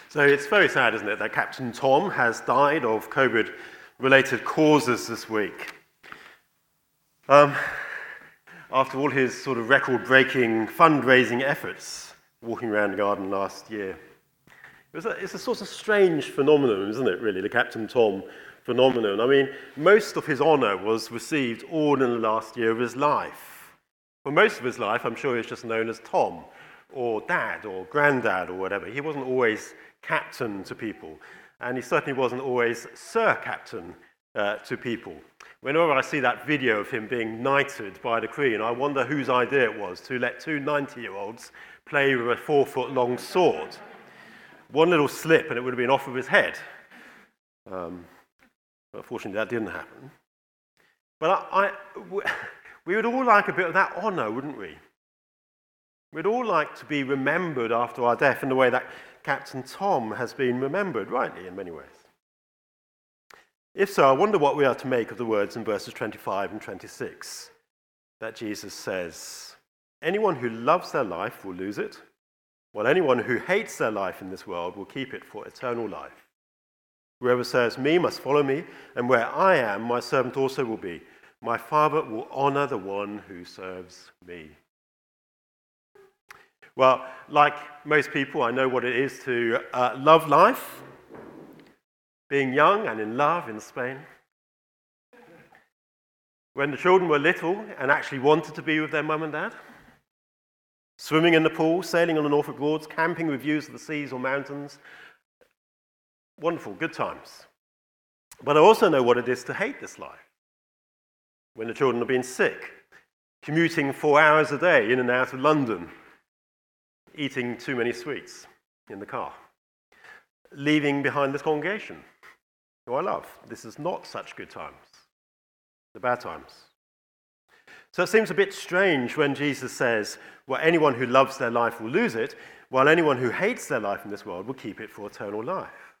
So it's very sad, isn't it, that Captain Tom has died of COVID-related causes this week. After all his sort of record-breaking fundraising efforts walking around the garden last year. It's a sort of strange phenomenon, isn't it, really, the Captain Tom phenomenon. I mean, most of his honour was received all in the last year of his life. For most of his life, I'm sure he was just known as Tom, or Dad, or Grandad, or whatever. He wasn't always captain to people, and he certainly wasn't always Sir Captain to people. Whenever I see that video of him being knighted by the Queen, I wonder whose idea it was to let two 90-year-olds play with a 4-foot-long sword. One little slip and it would have been off of his head. But fortunately, that didn't happen. But we would all like a bit of that honour, wouldn't we? We'd all like to be remembered after our death in the way that Captain Tom has been remembered, rightly, in many ways. If so, I wonder what we are to make of the words in verses 25 and 26 that Jesus says, "Anyone who loves their life will lose it, while anyone who hates their life in this world will keep it for eternal life. Whoever serves me must follow me, and where I am, my servant also will be. My Father will honor the one who serves me." Well, like most people, I know what it is to love life, being young and in love in Spain. When the children were little and actually wanted to be with their mum and dad. Swimming in the pool, sailing on the Norfolk Broads, camping with views of the seas or mountains. Wonderful, good times. But I also know what it is to hate this life. When the children have been sick, commuting 4 hours a day in and out of London, eating too many sweets in the car, leaving behind this congregation, who I love. This is not such good times, the bad times. So it seems a bit strange when Jesus says, well, anyone who loves their life will lose it, while anyone who hates their life in this world will keep it for eternal life.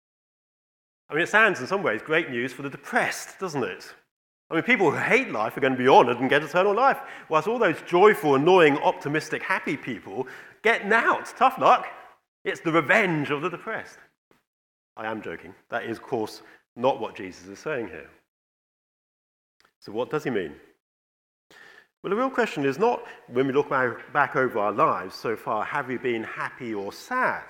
I mean, it sounds in some ways great news for the depressed, doesn't it? I mean, people who hate life are going to be honoured and get eternal life, whilst all those joyful, annoying, optimistic, happy people get out. Tough luck. It's the revenge of the depressed. I am joking. That is, of course, not what Jesus is saying here. So what does he mean? Well, the real question is not, when we look back over our lives so far, have we been happy or sad?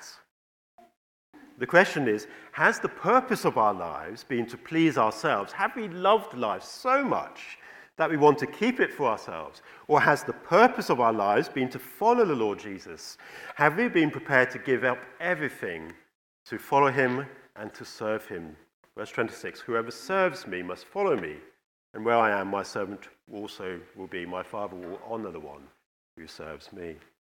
The question is, has the purpose of our lives been to please ourselves? Have we loved life so much that we want to keep it for ourselves? Or has the purpose of our lives been to follow the Lord Jesus? Have we been prepared to give up everything to follow him and to serve him? Verse 26, "Whoever serves me must follow me, and where I am, my servant also will be. My Father will honor the one who serves me."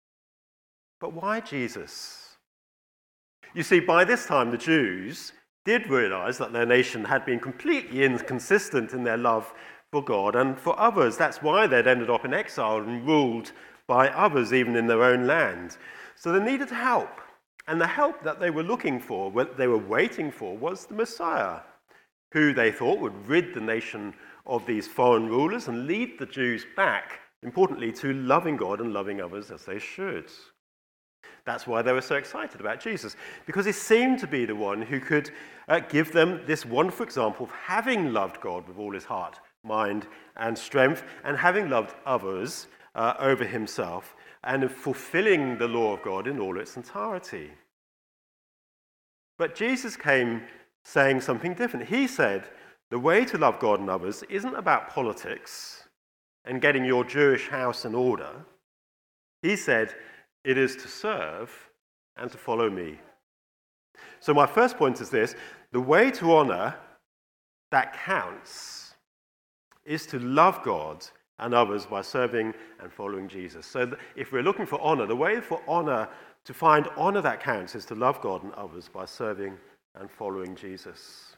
But why Jesus? You see, by this time, the Jews did realize that their nation had been completely inconsistent in their love for God and for others. That's why they'd ended up in exile and ruled by others, even in their own land. So they needed help. And the help that they were looking for, what they were waiting for, was the Messiah, who they thought would rid the nation of these foreign rulers and lead the Jews back, importantly, to loving God and loving others as they should. That's why they were so excited about Jesus, because he seemed to be the one who could give them this wonderful example of having loved God with all his heart, mind, and strength, and having loved others over himself, and of fulfilling the law of God in all its entirety. But Jesus came saying something different. He said, the way to love God and others isn't about politics and getting your Jewish house in order. He said, it is to serve and to follow me. So my first point is this: the way to honor that counts is to love God and others by serving and following Jesus. So if we're looking for honor, the way for honor, to find honor that counts, is to love God and others by serving and following Jesus.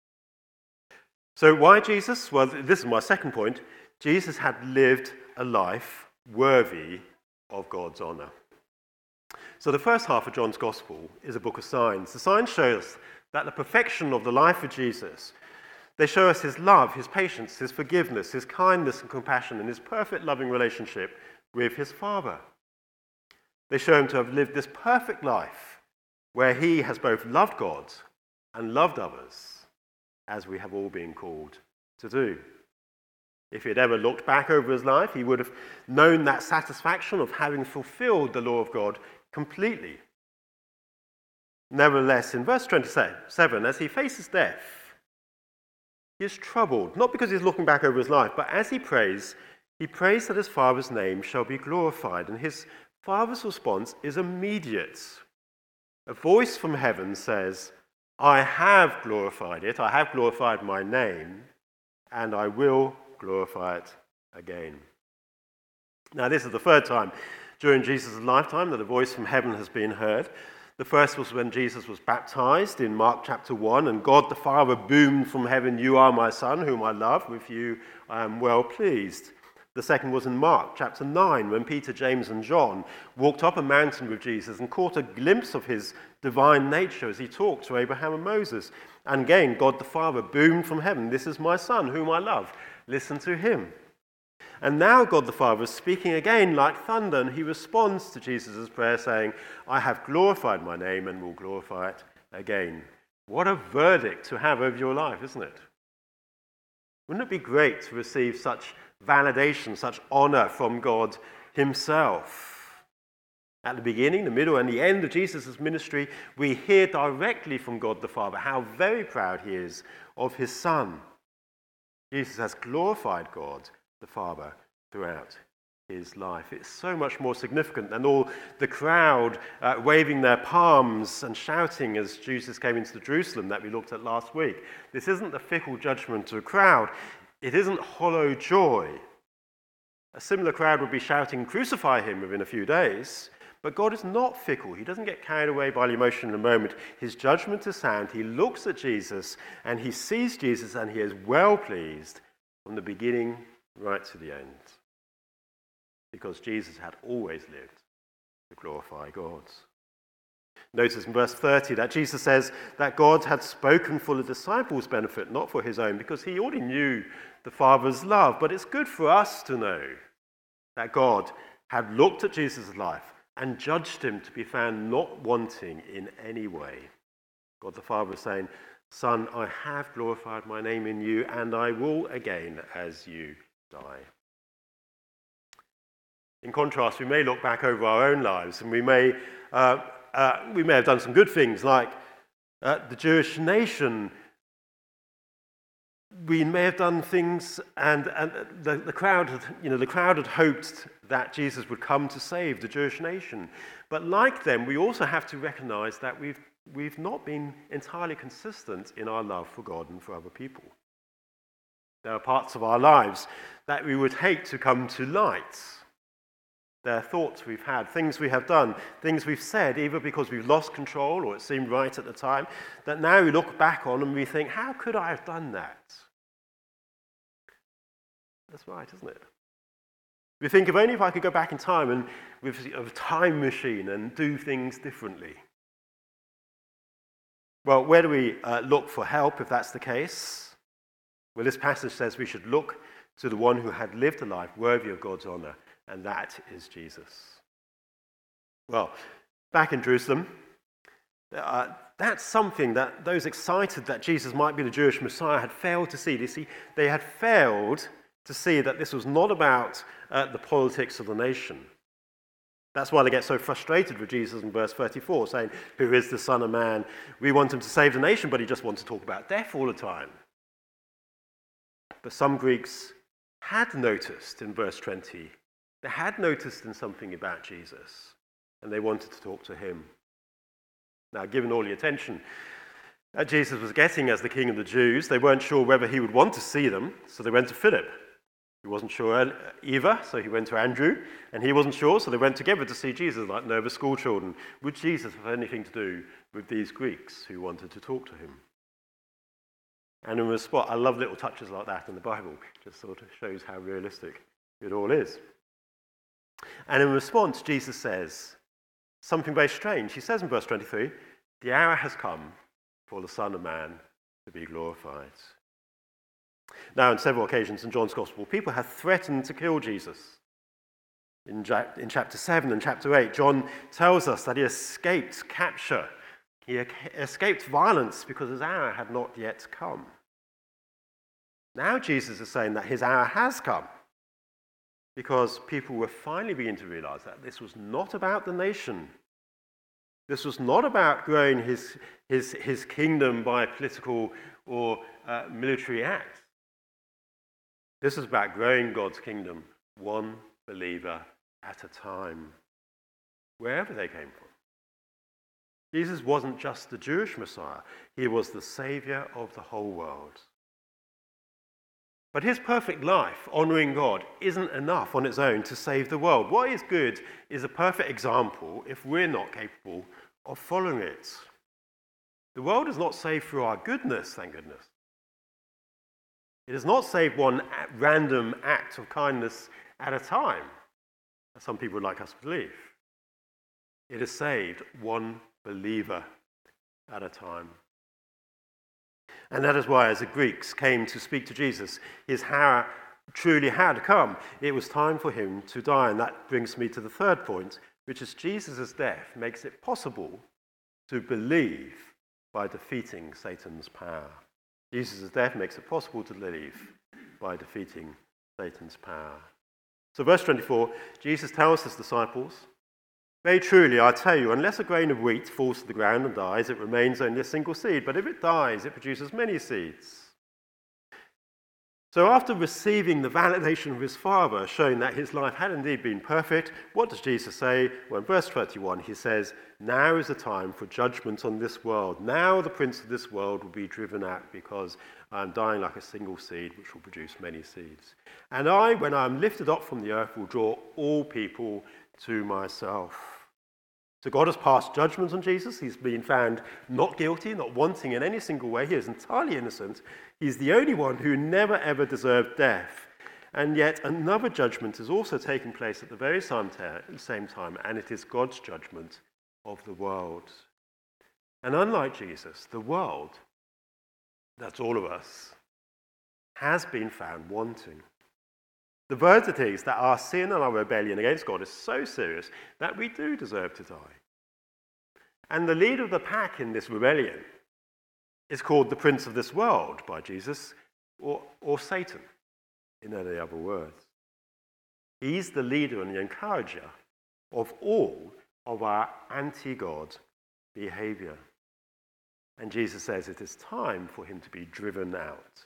So why Jesus? Well, this is my second point. Jesus had lived a life worthy of God's honor. So the first half of John's Gospel is a book of signs. The signs show us that the perfection of the life of Jesus, they show us his love, his patience, his forgiveness, his kindness and compassion, and his perfect loving relationship with his Father. They show him to have lived this perfect life where he has both loved God and loved others, as we have all been called to do. If he had ever looked back over his life, he would have known that satisfaction of having fulfilled the law of God completely. Nevertheless, in verse 27, as he faces death, he is troubled, not because he's looking back over his life, but as he prays that his Father's name shall be glorified. And his Father's response is immediate. A voice from heaven says, I have glorified it, I have glorified my name, and I will glorify it again. Now, this is the third time during Jesus' lifetime that a voice from heaven has been heard. The first was when Jesus was baptized in Mark chapter 1, and God the Father boomed from heaven, "You are my Son, whom I love. With you I am well pleased." The second was in Mark chapter 9, when Peter, James, and John walked up a mountain with Jesus and caught a glimpse of his divine nature as he talked to Abraham and Moses. And again, God the Father boomed from heaven, "This is my Son, whom I love. Listen to him." And now God the Father is speaking again like thunder, and he responds to Jesus' prayer saying, "I have glorified my name and will glorify it again." What a verdict to have over your life, isn't it? Wouldn't it be great to receive such validation, such honor from God himself? At the beginning, the middle, and the end of Jesus' ministry, we hear directly from God the Father how very proud he is of his Son. Jesus has glorified God the Father throughout his life. It's so much more significant than all the crowd waving their palms and shouting as Jesus came into Jerusalem that we looked at last week. This isn't the fickle judgment of a crowd. It isn't hollow joy. A similar crowd would be shouting, "Crucify him," within a few days. But God is not fickle. He doesn't get carried away by the emotion in a moment. His judgment is sound. He looks at Jesus and he sees Jesus and he is well pleased from the beginning right to the end, because Jesus had always lived to glorify God. Notice in verse 30 that Jesus says that God had spoken for the disciples' benefit, not for his own, because he already knew the Father's love. But it's good for us to know that God had looked at Jesus' life and judged him to be found not wanting in any way. God the Father is saying, "Son, I have glorified my name in you, and I will again as you die." In contrast, we may look back over our own lives and we may have done some good things, like the Jewish nation. We may have done things, and the crowd had hoped that Jesus would come to save the Jewish nation. But like them, we also have to recognize that we've not been entirely consistent in our love for God and for other people. There are parts of our lives that we would hate to come to light. There are thoughts we've had, things we have done, things we've said, either because we've lost control or it seemed right at the time, that now we look back on and we think, how could I have done that? That's right, isn't it? We think, if only if I could go back in time and with a time machine and do things differently. Well, where do we look for help if that's the case? Well, this passage says we should look to the one who had lived a life worthy of God's honor, and that is Jesus. Well, back in Jerusalem, that's something that those excited that Jesus might be the Jewish Messiah had failed to see. They had failed to see that this was not about the politics of the nation. That's why they get so frustrated with Jesus in verse 34, saying, "Who is the Son of Man? We want him to save the nation, but he just wants to talk about death all the time." But some Greeks had noticed in verse 20, they had noticed in something about Jesus, and they wanted to talk to him. Now, given all the attention that Jesus was getting as the King of the Jews, they weren't sure whether he would want to see them, so they went to Philip. He wasn't sure either, so he went to Andrew, and he wasn't sure, so they went together to see Jesus like nervous schoolchildren. Would Jesus have anything to do with these Greeks who wanted to talk to him? And in response, I love little touches like that in the Bible. It just sort of shows how realistic it all is. And in response, Jesus says something very strange. He says in verse 23, "The hour has come for the Son of Man to be glorified." Now, on several occasions in John's Gospel, people have threatened to kill Jesus. In chapter 7 and chapter 8, John tells us that he escaped capture He escaped violence because his hour had not yet come. Now Jesus is saying that his hour has come, because people were finally beginning to realize that this was not about the nation. This was not about growing his kingdom by political or military acts. This is about growing God's kingdom one believer at a time, wherever they came from. Jesus wasn't just the Jewish Messiah. He was the Savior of the whole world. But his perfect life, honoring God, isn't enough on its own to save the world. What is good is a perfect example if we're not capable of following it. The world is not saved through our goodness, thank goodness. It is not saved one random act of kindness at a time, as some people would like us to believe. It is saved one believer at a time. And that is why, as the Greeks came to speak to Jesus, his hour truly had come. It was time for him to die. And that brings me to the third point, which is Jesus' death makes it possible to believe by defeating Satan's power. Jesus' death makes it possible to believe by defeating Satan's power. So verse 24, Jesus tells his disciples, "Very truly, I tell you, unless a grain of wheat falls to the ground and dies, it remains only a single seed. But if it dies, it produces many seeds." So after receiving the validation of his Father, showing that his life had indeed been perfect, what does Jesus say? Well, in verse 31, he says, "Now is the time for judgment on this world. Now the prince of this world will be driven out, because I am dying like a single seed, which will produce many seeds. And I, when I am lifted up from the earth, will draw all people to myself." So God has passed judgment on Jesus. He's been found not guilty, not wanting in any single way. He is entirely innocent. He's the only one who never ever deserved death. And yet another judgment is also taking place at the very same time, and it is God's judgment of the world. And unlike Jesus, the world, that's all of us, has been found wanting. The verdict is that our sin and our rebellion against God is so serious that we do deserve to die. And the leader of the pack in this rebellion is called the prince of this world by Jesus, or Satan, in any other words. He's the leader and the encourager of all of our anti-God behavior. And Jesus says it is time for him to be driven out.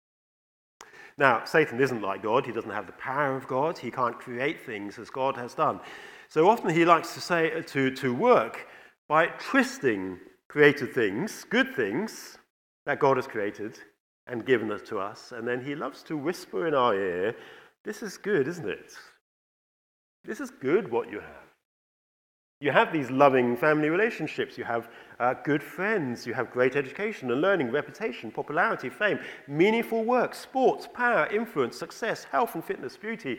Now, Satan isn't like God. He doesn't have the power of God. He can't create things as God has done. So often he likes to say to work by twisting created things, good things that God has created and given us to us, and then he loves to whisper in our ear, "This is good, isn't it? This is good what you have. You have these loving family relationships. You have good friends. You have great education and learning, reputation, popularity, fame, meaningful work, sports, power, influence, success, health and fitness, beauty,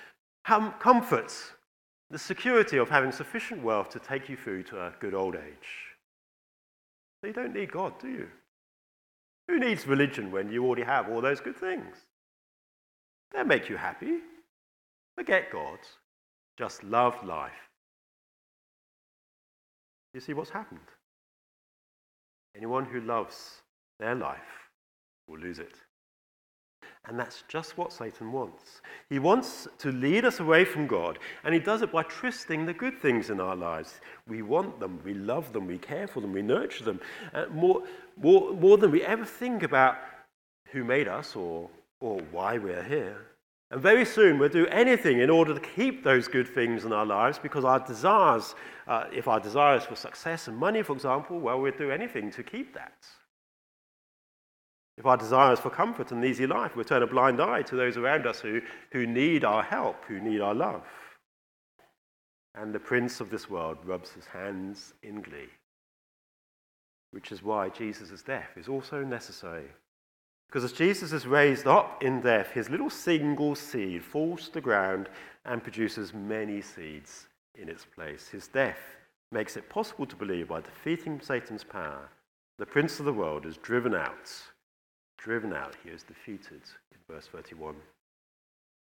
comfort, the security of having sufficient wealth to take you through to a good old age." So you don't need God, do you? Who needs religion when you already have all those good things? They'll make you happy. Forget God. Just love life. You see what's happened? Anyone who loves their life will lose it. And that's just what Satan wants. He wants to lead us away from God, and he does it by twisting the good things in our lives. We want them, we love them, we care for them, we nurture them, more than we ever think about who made us or why we're here. And very soon we'll do anything in order to keep those good things in our lives, because our desires, if our desire is for success and money, for example, well, we'll do anything to keep that. If our desire is for comfort and an easy life, we'll turn a blind eye to those around us who need our help, who need our love. And the prince of this world rubs his hands in glee, which is why Jesus' death is also necessary. Because as Jesus is raised up in death, his little single seed falls to the ground and produces many seeds in its place. His death makes it possible to believe by defeating Satan's power, the prince of the world is driven out. Driven out, he is defeated in verse 31.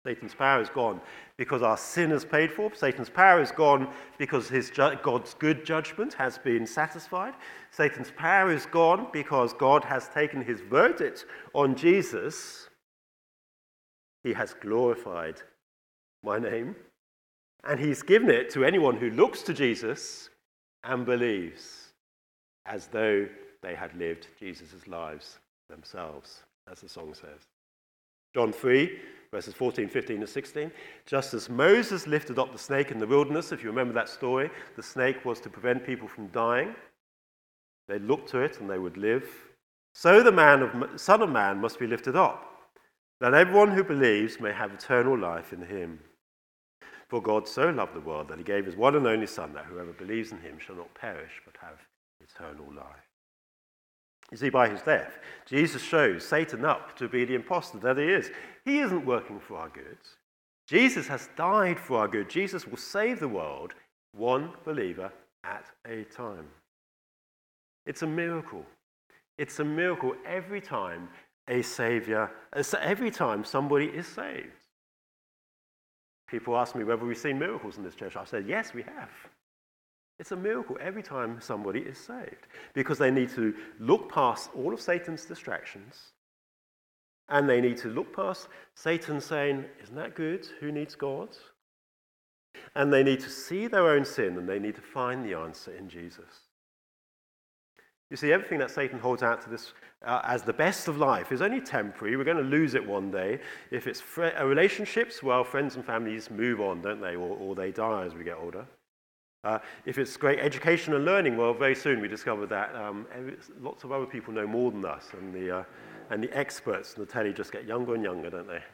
Satan's power is gone because our sin is paid for. Satan's power is gone because God's good judgment has been satisfied. Satan's power is gone because God has taken his verdict on Jesus. He has glorified my name, and he's given it to anyone who looks to Jesus and believes, as though they had lived Jesus' lives themselves, as the song says. John 3, verses 14, 15, and 16. Just as Moses lifted up the snake in the wilderness, if you remember that story, the snake was to prevent people from dying. They looked to it and they would live. So the Son of Man must be lifted up, that everyone who believes may have eternal life in him. For God so loved the world that he gave his one and only Son, that whoever believes in him shall not perish but have eternal life. You see, by his death, Jesus shows Satan up to be the imposter that he is. He isn't working for our good. Jesus has died for our good. Jesus will save the world, one believer at a time. It's a miracle. It's a miracle every time every time somebody is saved. People ask me whether we've seen miracles in this church. I said, yes, we have. It's a miracle every time somebody is saved, because they need to look past all of Satan's distractions, and they need to look past Satan saying, isn't that good? Who needs God? And they need to see their own sin, and they need to find the answer in Jesus. You see, everything that Satan holds out to this as the best of life is only temporary. We're going to lose it one day. If it's relationships, well, friends and families move on, don't they? Or they die as we get older. If it's great education and learning, well, very soon we discover that lots of other people know more than us, and the experts in the telly just get younger and younger, don't they?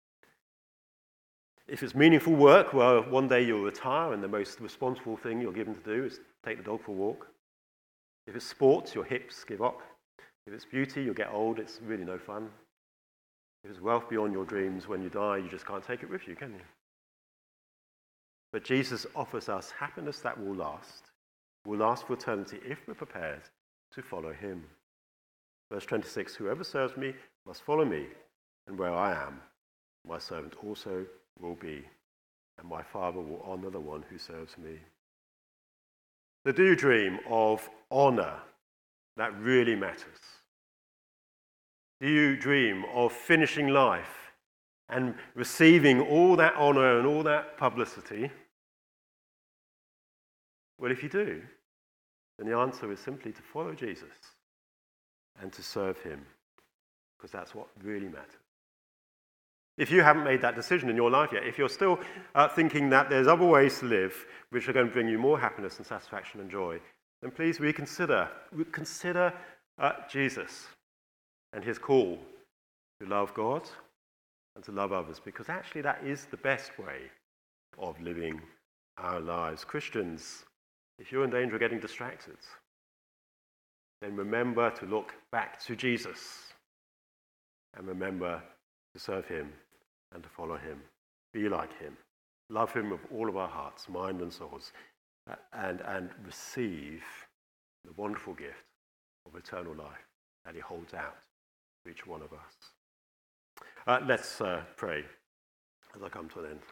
If it's meaningful work, well, one day you'll retire, and the most responsible thing you're given to do is take the dog for a walk. If it's sports, your hips give up. If it's beauty, you'll get old. It's really no fun. If it's wealth beyond your dreams, when you die, you just can't take it with you, can you? But Jesus offers us happiness that will last for eternity if we're prepared to follow him. Verse 26, whoever serves me must follow me, and where I am, my servant also will be, and my Father will honor the one who serves me. So do you dream of honor that really matters? Do you dream of finishing life and receiving all that honor and all that publicity? Well, if you do, then the answer is simply to follow Jesus and to serve him, because that's what really matters. If you haven't made that decision in your life yet, if you're still thinking that there's other ways to live which are going to bring you more happiness and satisfaction and joy, then please reconsider Jesus and his call to love God and to love others, because actually that is the best way of living our lives. Christians, if you're in danger of getting distracted, then remember to look back to Jesus and remember to serve him and to follow him. Be like him. Love him with all of our hearts, mind and souls, and receive the wonderful gift of eternal life that he holds out to each one of us. Let's pray as I come to an end.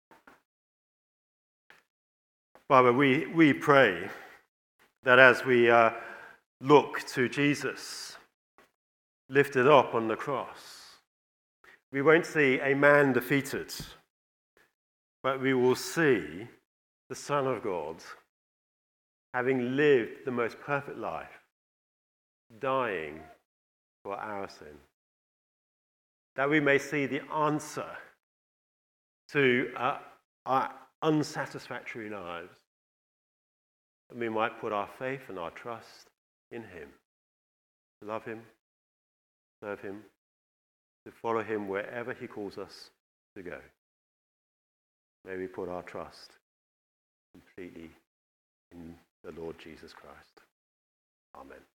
Father, we pray that as we look to Jesus lifted up on the cross, we won't see a man defeated, but we will see the Son of God having lived the most perfect life, dying for our sin. That we may see the answer to our unsatisfactory lives, and we might put our faith and our trust in him, to love him, serve him, to follow him wherever he calls us to go. May we put our trust completely in the Lord Jesus Christ. Amen.